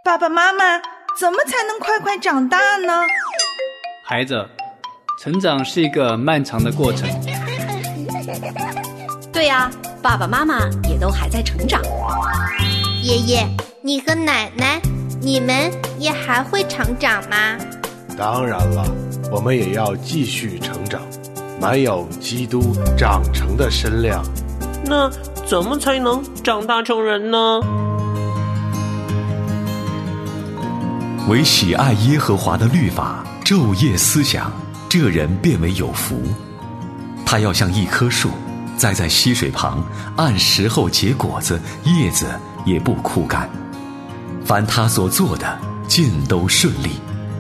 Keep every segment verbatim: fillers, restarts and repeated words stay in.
爸爸妈妈，怎么才能快快长大呢？ 孩子，成长是一个漫长的过程。 对呀，爸爸妈妈也都还在成长。 爷爷，你和奶奶，你们也还会成长吗？ 当然了，我们也要继续成长，满有基督长成的身量。 那怎么才能长大成人呢？ 唯喜爱耶和华的律法，昼夜思想，这人便为有福。他要像一棵树，栽在溪水旁，按时候结果子，叶子也不枯干。凡他所做的，尽都顺利。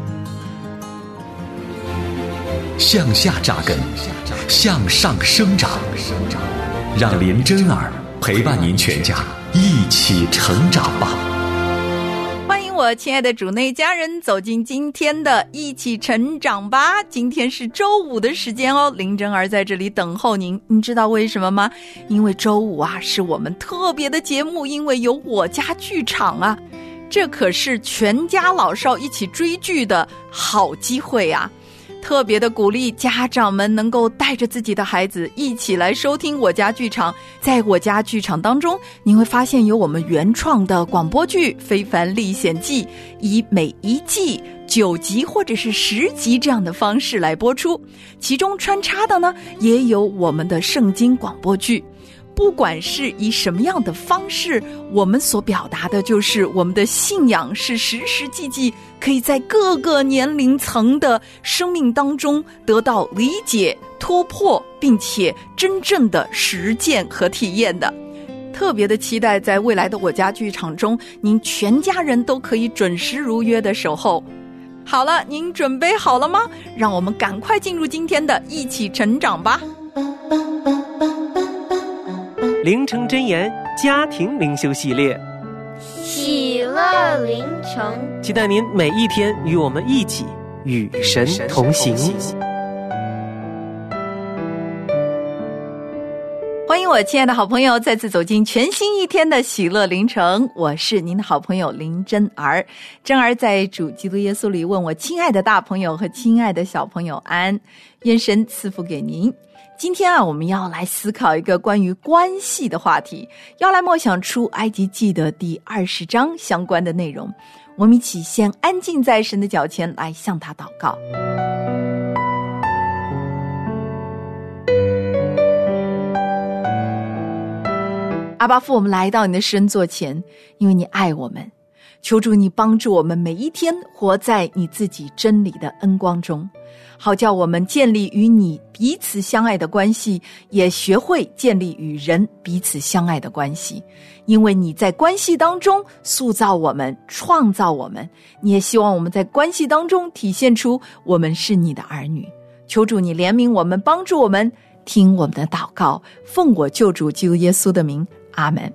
向下扎根，向上生长，让林真儿陪伴您全家一起成长吧。 欢迎我亲爱的主内家人走进今天的一起成长吧。今天是周五的时间哦，林真儿在这里等候您。你知道为什么吗？因为周五啊是我们特别的节目，因为有我家剧场啊，这可是全家老少一起追剧的好机会啊。特别的鼓励家长们能够带着自己的孩子一起来收听我家剧场。在我家剧场当中，你会发现有我们原创的广播剧《非凡历险记》，以每一季九集或者是十集这样的方式来播出，其中穿插的呢也有我们的圣经广播剧。不管是以什么样的方式，我们所表达的就是我们的信仰是实实际际可以在各个年龄层的生命当中得到理解、突破，并且真正的实践和体验的。特别的期待在未来的我家剧场中，您全家人都可以准时如约的守候。好了，您准备好了吗？让我们赶快进入今天的一起成长吧。 灵城真言家庭灵修系列， 喜乐灵城， 期待您每一天与我们一起与神同行。 欢迎我亲爱的好朋友再次走进全新一天的喜乐灵城，我是您的好朋友林真儿。真儿在主基督耶稣里问我亲爱的大朋友和亲爱的小朋友安，愿神赐福给您。今天啊，我们要来思考一个关于关系的话题，要来默想出埃及记的第二十章相关的内容。我们一起先安静在神的脚前来向他祷告。阿爸父，我们来到你的神座前，因为你爱我们，求主你帮助我们每一天活在你自己真理的恩光中，好叫我们建立与你彼此相爱的关系，也学会建立与人彼此相爱的关系。因为你在关系当中塑造我们，创造我们，你也希望我们在关系当中体现出我们是你的儿女。求主你怜悯我们，帮助我们，听我们的祷告，奉我救主基督耶稣的名，阿们。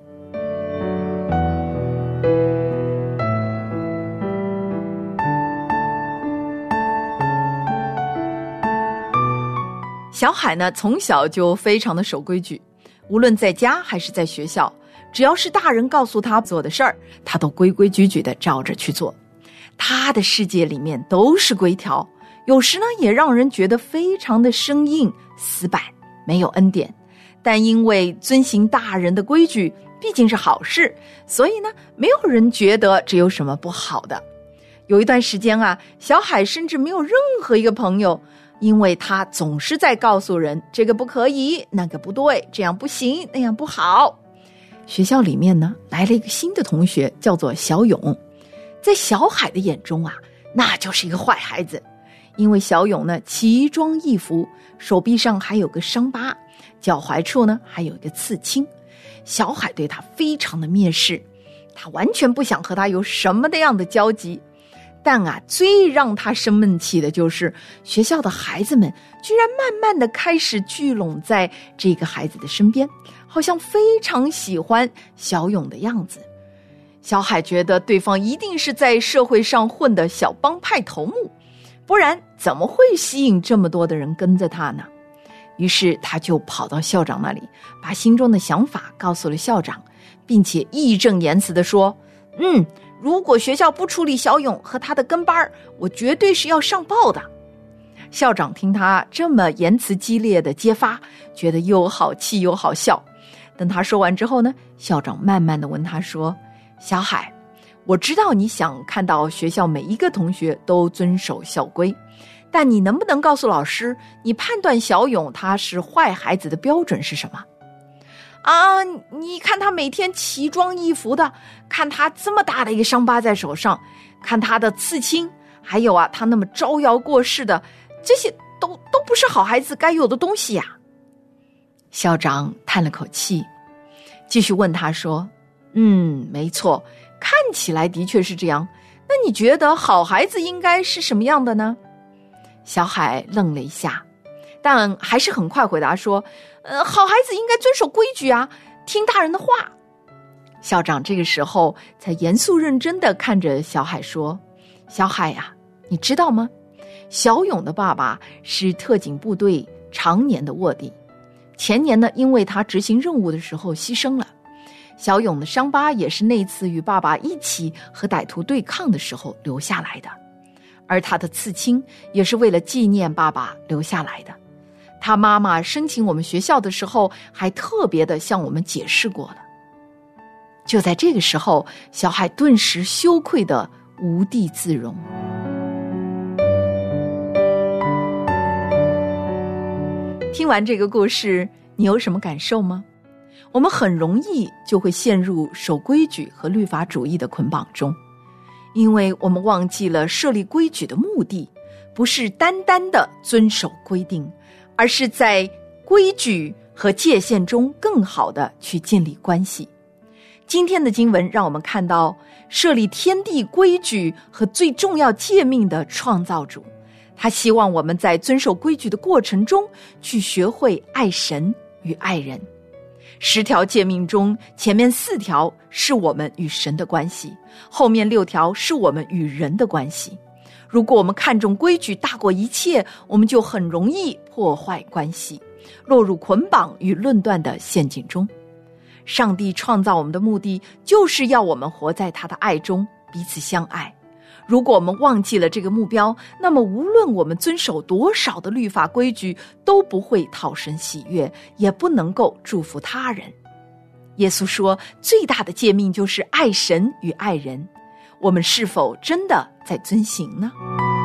小海呢，从小就非常的守规矩，无论在家还是在学校，只要是大人告诉他做的事儿，他都规规矩矩的照着去做。他的世界里面都是规条，有时呢也让人觉得非常的生硬死板，没有恩典。但因为遵行大人的规矩毕竟是好事，所以呢没有人觉得这有什么不好的。有一段时间啊，小海甚至没有任何一个朋友，因为他总是在告诉人这个不可以，那个不对，这样不行，那样不好。学校里面呢来了一个新的同学，叫做小勇。在小海的眼中啊，那就是一个坏孩子。因为小勇呢奇装异服，手臂上还有个伤疤，脚踝处呢还有一个刺青。小海对他非常的蔑视，他完全不想和他有什么的样的交集。但啊，最让他生闷气的就是学校的孩子们居然慢慢的开始聚拢在这个孩子的身边，好像非常喜欢小勇的样子。小海觉得对方一定是在社会上混的小帮派头目，不然怎么会吸引这么多的人跟着他呢？于是他就跑到校长那里，把心中的想法告诉了校长，并且义正言辞地说，嗯， 如果学校不处理小勇和他的跟班，我绝对是要上报的。校长听他这么言辞激烈的揭发，觉得又好气又好笑。等他说完之后呢，校长慢慢地问他说，小海，我知道你想看到学校每一个同学都遵守校规，但你能不能告诉老师，你判断小勇他是坏孩子的标准是什么？啊，你看他每天奇装异服的，看他这么大的一个伤疤在手上，看他的刺青，还有啊，他那么招摇过市的，这些都都不是好孩子该有的东西呀。校长叹了口气，继续问他说，嗯，没错，看起来的确是这样，那你觉得好孩子应该是什么样的呢？小海愣了一下，但还是很快回答说，呃，好孩子应该遵守规矩啊，听大人的话。校长这个时候才严肃认真地看着小海说，小海呀、啊，你知道吗？小勇的爸爸是特警部队常年的卧底，前年呢，因为他执行任务的时候牺牲了。小勇的伤疤也是那次与爸爸一起和歹徒对抗的时候留下来的，而他的刺青也是为了纪念爸爸留下来的。他妈妈申请我们学校的时候还特别的向我们解释过了。就在这个时候，小海顿时羞愧的无地自容。听完这个故事，你有什么感受吗？我们很容易就会陷入守规矩和律法主义的捆绑中，因为我们忘记了设立规矩的目的，不是单单的遵守规定，而是在规矩和界限中更好的去建立关系。今天的经文让我们看到设立天地规矩和最重要诫命的创造主，他希望我们在遵守规矩的过程中去学会爱神与爱人。十条诫命中，前面四条是我们与神的关系，后面六条是我们与人的关系。如果我们看重规矩大过一切，我们就很容易破坏关系，落入捆绑与论断的陷阱中。上帝创造我们的目的，就是要我们活在他的爱中，彼此相爱。如果我们忘记了这个目标，那么无论我们遵守多少的律法规矩，都不会讨神喜悦，也不能够祝福他人。耶稣说，最大的诫命就是爱神与爱人。我们是否真的在遵行呢？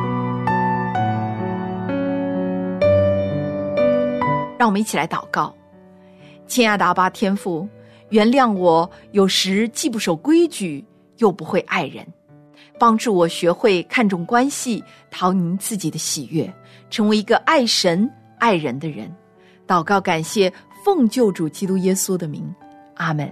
让我们一起来祷告。亲爱的阿爸天父，原谅我有时既不守规矩，又不会爱人，帮助我学会看重关系，讨您自己的喜悦，成为一个爱神爱人的人。祷告感谢，奉救主基督耶稣的名，阿们。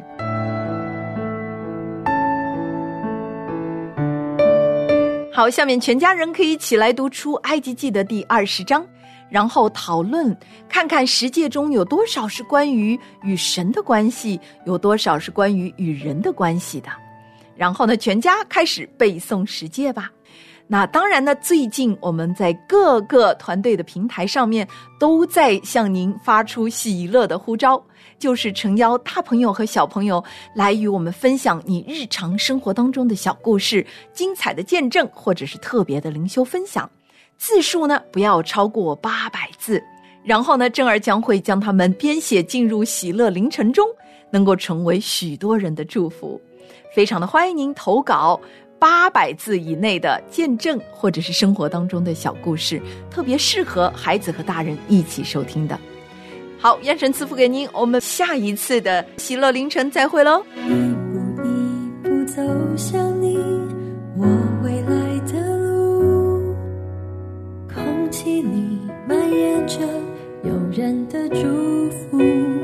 好，下面全家人可以一起来读出埃及记的第二十章，然后讨论看看十诫中有多少是关于与神的关系，有多少是关于与人的关系的。然后呢，全家开始背诵十诫吧。那当然呢，最近我们在各个团队的平台上面都在向您发出喜乐的呼召，就是诚邀大朋友和小朋友来与我们分享你日常生活当中的小故事、精彩的见证，或者是特别的灵修分享。字数呢，不要超过八百字。然后呢，正儿将会将它们编写进入喜乐凌晨中，能够成为许多人的祝福。非常的欢迎您投稿八百字以内的见证，或者是生活当中的小故事，特别适合孩子和大人一起收听的。好，愿神赐福给您，我们下一次的喜乐凌晨再会喽。 一步一步走向你我未来的路，空气里蔓延着诱人的祝福，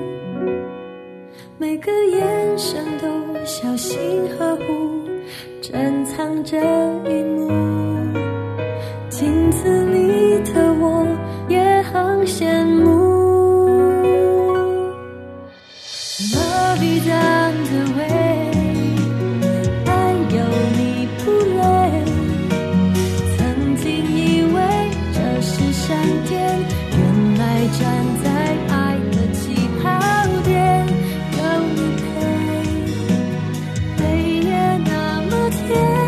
每个眼神都小心呵护，珍藏着一幕。镜子里的我也很羡慕。Love is on the way， 爱有你不累。曾经以为这是闪电，原来站在爱的起跑点，有你陪，黑夜那么甜。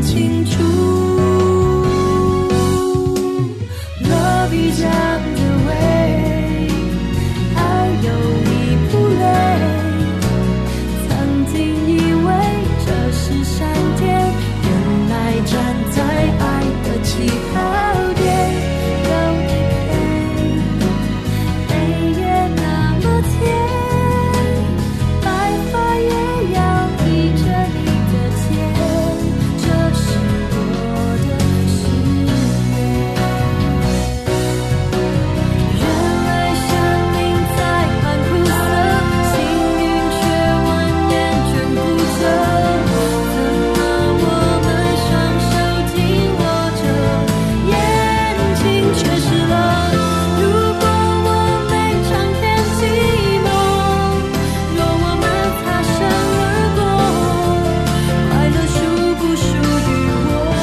清楚。Love you down the way， 爱有你不累。曾经以为这是闪电，原来站在爱的起跑点。有一天，泪也那么甜，白发也要依着你的肩，这是我的誓言。原来生命在蛮苦涩，幸运却蜿蜒全不着，怎么我们双手紧握着，眼睛却湿了。如果我没尝遍寂寞，若我们擦身而过，快乐属不属于我？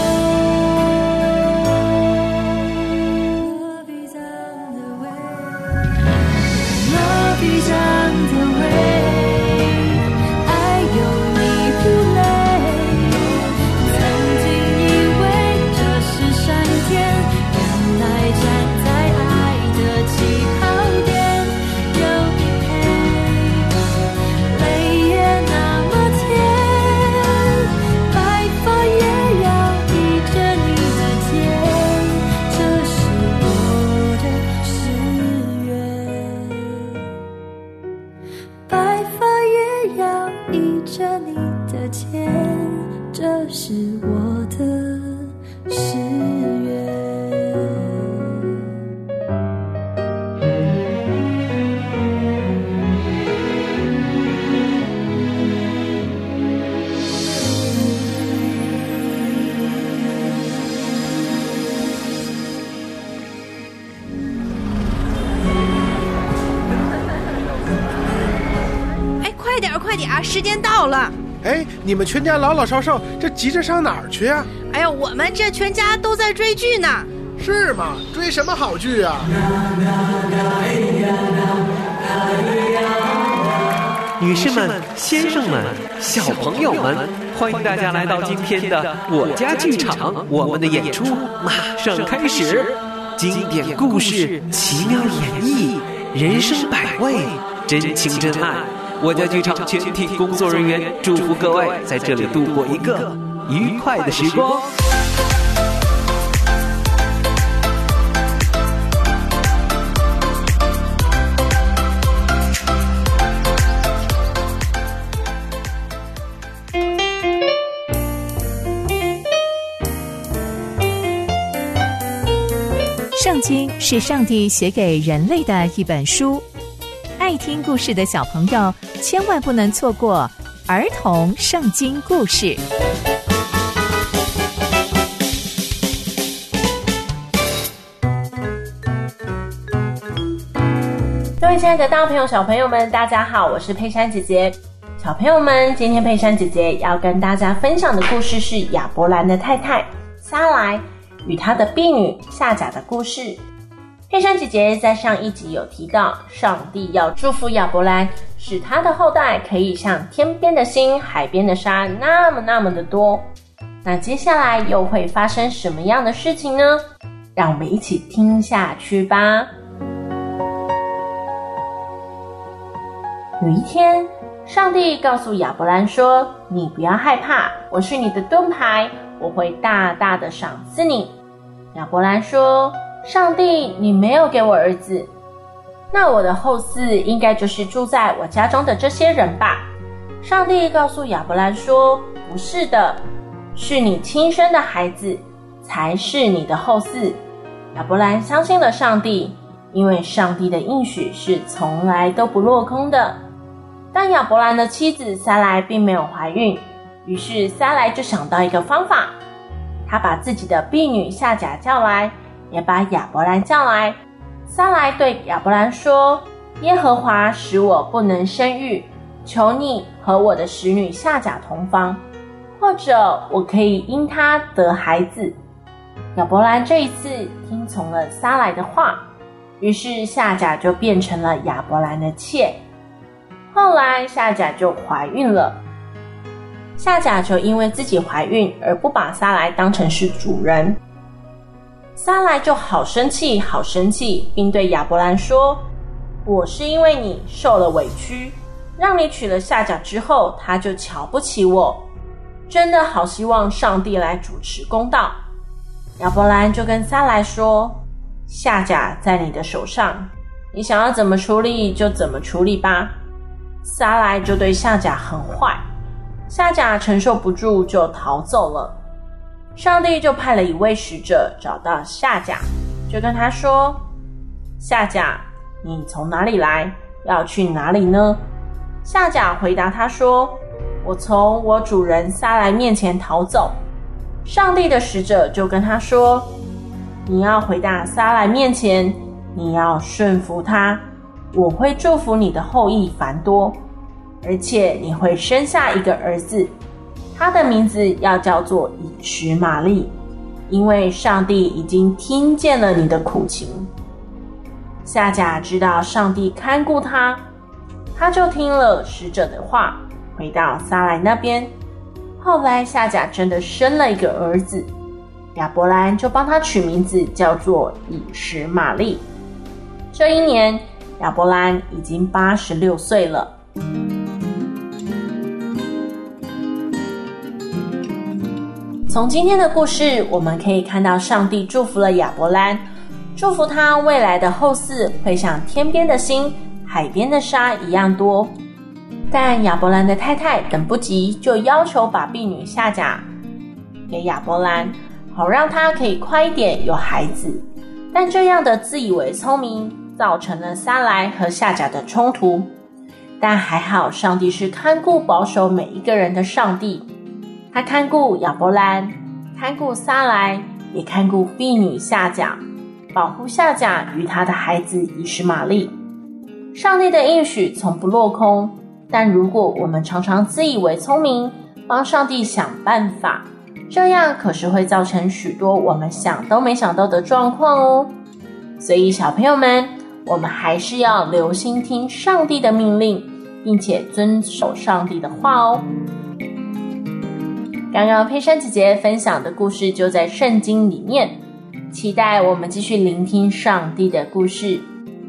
Love is on the way， Love is on the way， 爱有你不累。曾经以为这是闪电，原来站在爱的起跑点。有一天，泪也那么甜，白发也要依着你的肩，这是我的誓言。白发也要依着你的肩，这是我的誓言。 哎，快点儿快点儿，时间到了。 哎，你们全家老老少少，这急着上哪儿去啊？ 哎呀，我们这全家都在追剧呢。 是吗？追什么好剧啊？ 女士们、先生们、小朋友们，欢迎大家来到今天的我家剧场，我们的演出马上开始。经典故事，奇妙演绎，人生百味，真情真爱。我家剧场全体工作人员祝福各位在这里度过一个愉快的时光。 圣经是上帝写给人类的一本书，爱听故事的小朋友千万不能错过儿童圣经故事。 各位亲爱的大朋友小朋友们，大家好，我是佩珊姐姐。小朋友们，今天佩珊姐姐要跟大家分享的故事是亚伯兰的太太撒莱与她的婢女夏甲的故事。佩珊姐姐在上一集有提到，上帝要祝福亚伯兰，使他的后代可以像天边的星、海边的沙那么那么的多。那接下来又会发生什么样的事情呢？让我们一起听下去吧。有一天，上帝告诉亚伯兰说，你不要害怕，我是你的盾牌，我会大大的赏赐你。亚伯兰说，上帝，你没有给我儿子，那我的后嗣应该就是住在我家中的这些人吧。上帝告诉亚伯兰说，不是的，是你亲生的孩子才是你的后嗣。亚伯兰相信了上帝，因为上帝的应许是从来都不落空的。但亚伯兰的妻子撒莱并没有怀孕，于是撒莱就想到一个方法，他把自己的婢女夏甲叫来，也把亚伯兰叫来。撒莱对亚伯兰说，耶和华使我不能生育，求你和我的使女夏甲同房，或者我可以因她得孩子。亚伯兰这一次听从了撒莱的话，于是夏甲就变成了亚伯兰的妾。后来夏甲就怀孕了。 夏甲就因为自己怀孕而不把撒莱当成是主人。撒莱就好生气好生气，并对亚伯兰说，我是因为你受了委屈，让你娶了夏甲之后，他就瞧不起我，真的好希望上帝来主持公道。亚伯兰就跟撒莱说，夏甲在你的手上，你想要怎么处理就怎么处理吧。撒莱就对夏甲很坏，夏甲承受不住就逃走了。上帝就派了一位使者找到夏甲，就跟他说，夏甲，你从哪里来，要去哪里呢？夏甲回答他说，我从我主人撒莱面前逃走。上帝的使者就跟他说，你要回到撒莱面前，你要顺服他，我会祝福你的后裔繁多，而且你会生下一个儿子，他的名字要叫做以实玛利，因为上帝已经听见了你的苦情。夏甲知道上帝看顾他，他就听了使者的话，回到撒莱那边。后来夏甲真的生了一个儿子，亚伯兰就帮他取名字叫做以实玛利。这一年亚伯兰已经八十六岁了。从今天的故事，我们可以看到上帝祝福了亚伯兰，祝福他未来的后嗣会像天边的星、海边的沙一样多。但亚伯兰的太太等不及，就要求把婢女夏甲给亚伯兰，好让他可以快一点有孩子。但这样的自以为聪明，造成了撒莱和夏甲的冲突。但还好，上帝是看顾保守每一个人的上帝，他看顾亚伯兰，看顾撒莱，也看顾婢女夏甲，保护夏甲与他的孩子以实玛利。上帝的应许从不落空，但如果我们常常自以为聪明，帮上帝想办法，这样可是会造成许多我们想都没想到的状况哦。所以小朋友们，我们还是要留心听上帝的命令，并且遵守上帝的话哦。刚刚佩珊姐姐分享的故事就在圣经里面，期待我们继续聆听上帝的故事。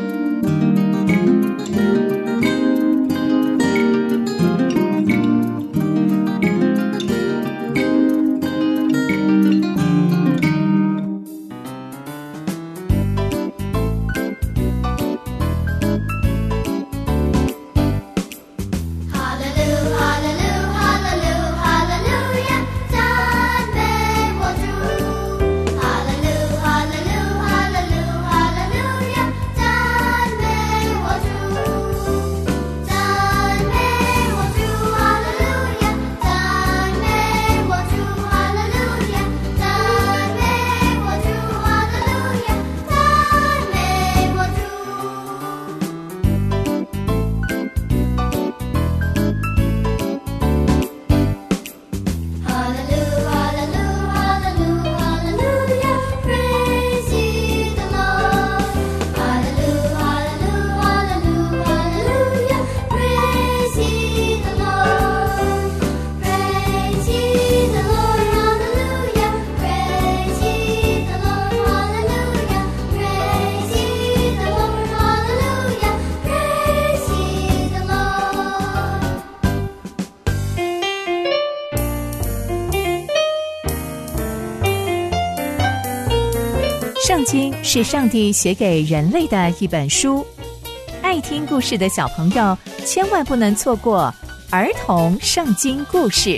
圣经是上帝写给人类的一本书，爱听故事的小朋友千万不能错过儿童圣经故事。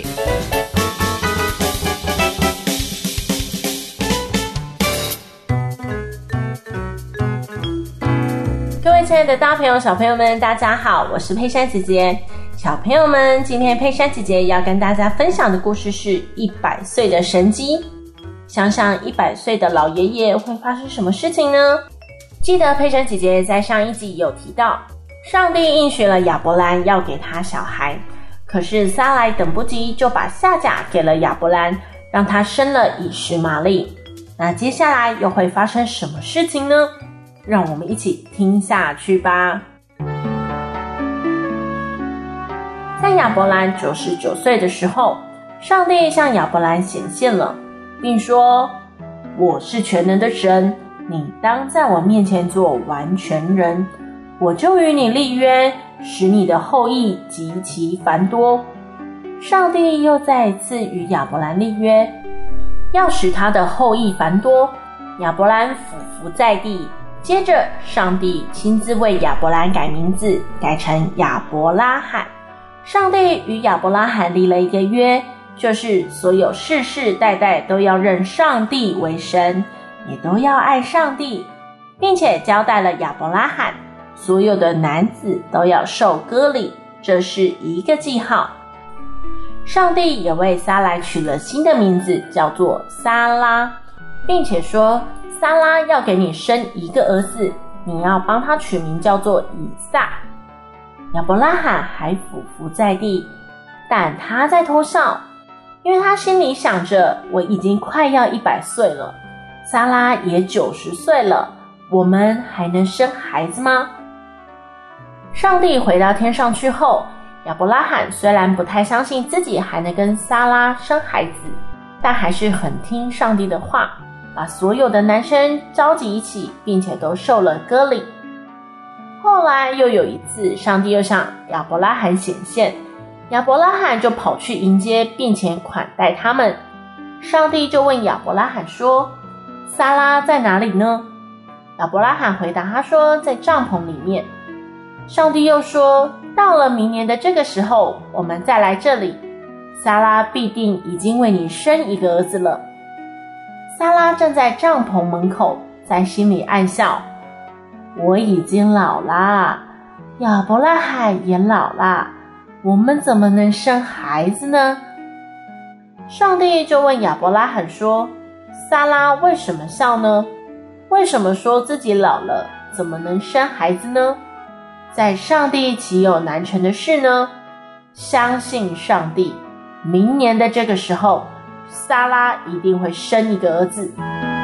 各位亲爱的大朋友小朋友们，大家好，我是佩珊姐姐。小朋友们，今天佩珊姐姐要跟大家分享的故事是一百岁的神迹。想想一百岁的老爷爷会发生什么事情呢？记得佩珊姐姐在上一集有提到，上帝应许了亚伯兰要给他小孩，可是撒莱等不及，就把夏甲给了亚伯兰，让他生了以实玛利。那接下来又会发生什么事情呢？让我们一起听下去吧。 在亚伯兰九十九岁的时候，上帝向亚伯兰显现了，并说：我是全能的神，你当在我面前做完全人，我就与你立约，使你的后裔极其繁多。上帝又再一次与亚伯兰立约，要使他的后裔繁多。亚伯兰俯伏在地，接着上帝亲自为亚伯兰改名字，改成亚伯拉罕。上帝与亚伯拉罕立了一个约，就是所有世世代代都要认上帝为神，也都要爱上帝，并且交代了亚伯拉罕，所有的男子都要受割礼，这是一个记号。上帝也为撒来取了新的名字，叫做撒拉，并且说撒拉要给你生一个儿子，你要帮他取名叫做以撒。亚伯拉罕还俯伏在地，但他在偷笑，因为他心里想着，我已经快要一百岁了，撒拉也九十岁了，我们还能生孩子吗？上帝回到天上去后，亚伯拉罕虽然不太相信自己还能跟撒拉生孩子，但还是很听上帝的话，把所有的男生召集一起，并且都受了割礼。后来又有一次，上帝又向亚伯拉罕显现，亚伯拉罕就跑去迎接，并且款待他们。上帝就问亚伯拉罕说：撒拉在哪里呢？亚伯拉罕回答他说：在帐篷里面。上帝又说：到了明年的这个时候，我们再来这里，撒拉必定已经为你生一个儿子了。撒拉站在帐篷门口，在心里暗笑，我已经老啦，亚伯拉罕也老啦，我们怎么能生孩子呢？上帝就问亚伯拉罕说：撒拉为什么笑呢？为什么说自己老了，怎么能生孩子呢？在上帝岂有难成的事呢？相信上帝，明年的这个时候，撒拉一定会生一个儿子。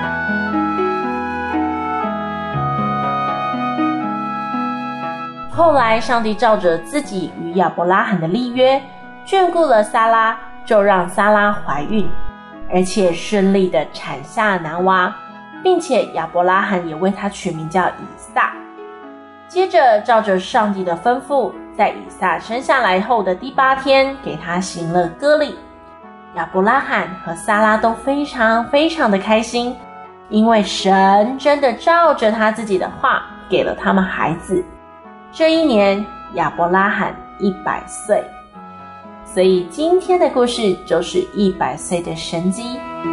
后来上帝照着自己与亚伯拉罕的立约，眷顾了撒拉，就让撒拉怀孕，而且顺利的产下男娃，并且亚伯拉罕也为他取名叫以撒。接着照着上帝的吩咐，在以撒生下来后的第八天，给他行了割礼。亚伯拉罕和撒拉都非常非常的开心，因为神真的照着他自己的话给了他们孩子。这一年亚伯拉罕一百岁，所以今天的故事就是一百岁的神迹。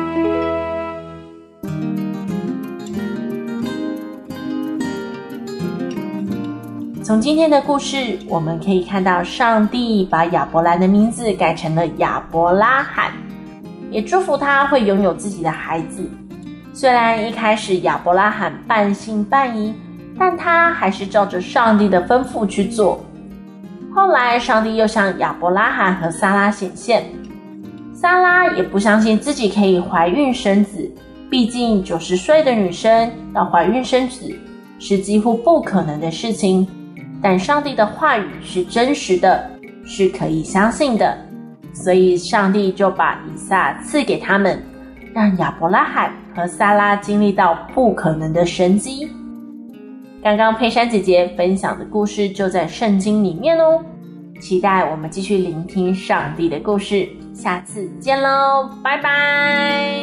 从今天的故事，我们可以看到上帝把亚伯兰的名字改成了亚伯拉罕，也祝福他会拥有自己的孩子。虽然一开始亚伯拉罕半信半疑，但他还是照着上帝的吩咐去做。后来上帝又向亚伯拉罕和撒拉显现，撒拉也不相信自己可以怀孕生子，毕竟九十岁的女生要怀孕生子是几乎不可能的事情。但上帝的话语是真实的，是可以相信的，所以上帝就把以撒赐给他们，让亚伯拉罕和撒拉经历到不可能的神迹。刚刚佩珊姐姐分享的故事就在圣经里面哦，期待我们继续聆听上帝的故事，下次见咯，拜拜。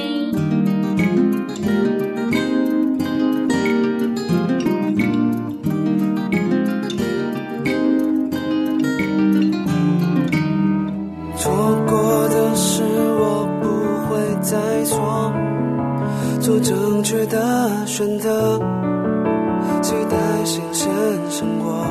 错过的事我不会再错，做正确的选择，期待新鲜生活。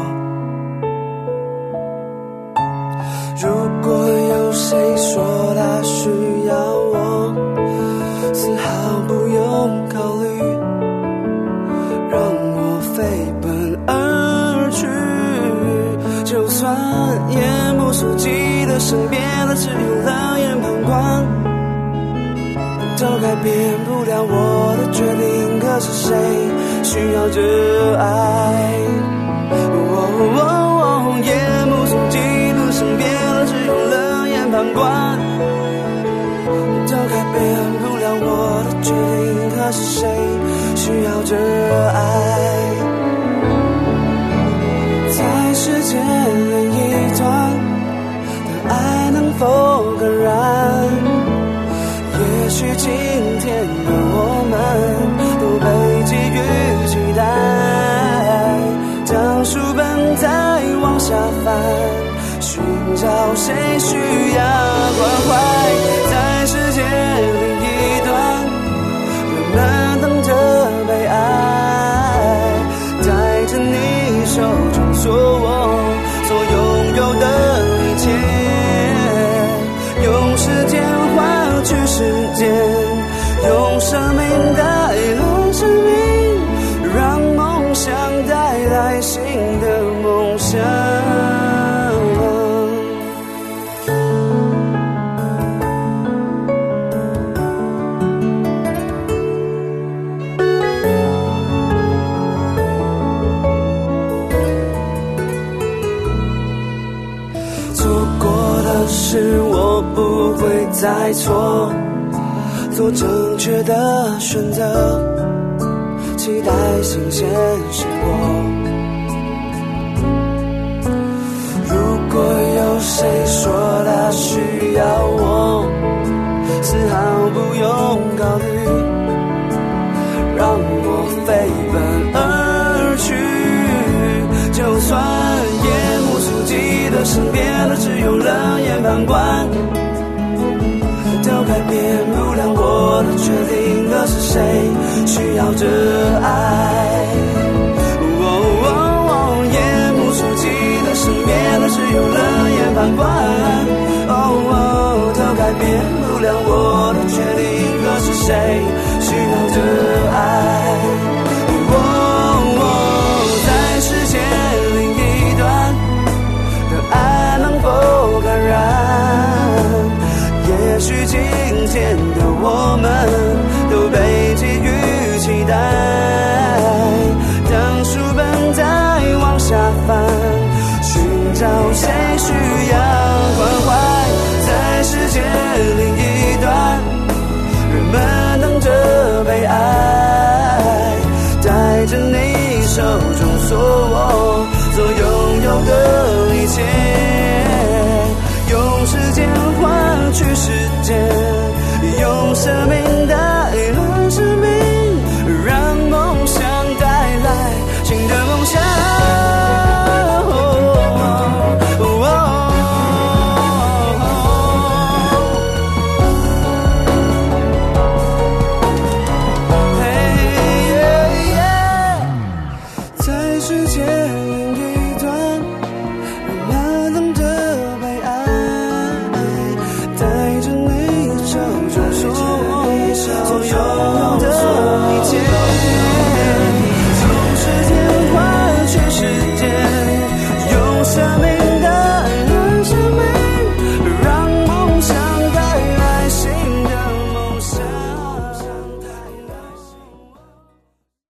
如果有谁说他需要我，丝毫不用考虑，让我飞奔而去，就算夜幕所记得身边的只有冷眼旁观，都改变不了我的决定。可是谁需要这爱？哦哦哦，夜幕所记得身边的只旁观，都改变不了我的决定。可是谁需要这爱？在世界另一端的爱能否更燃？也许今天的我们都被机遇期待，将书本再往下翻，寻找谁需要关怀。在世界另一端，人们等着被爱，带着你手中所握所拥有的一切，用时间换取时间，用生命带来生命，让梦想带来新的梦想。是我不会再错，做正确的选择，期待新鲜生活。如果有谁说他需要我，丝毫不用考虑，让我飞奔而去。就算夜幕宿记的身边的只有冷眼旁观，都改变不了我的决定。可是谁需要这爱？哦哦哦，夜幕宿记的身边的只有冷眼旁观，哦哦，都改变不了我的决定。可是谁需要这爱？哦哦，在世界另一端的爱能否感染？也许今天的我们都被机遇期待，当书本再往下翻，寻找谁需要关怀。在世界另一端，人们等着被爱，带着你手中所握所拥有的一切，用时间换取时间，用生命带来生命，让梦想带来新的梦想。在世界另一端，人们等着被爱，带着你手中所所有的一切，用时间换取时间，用生命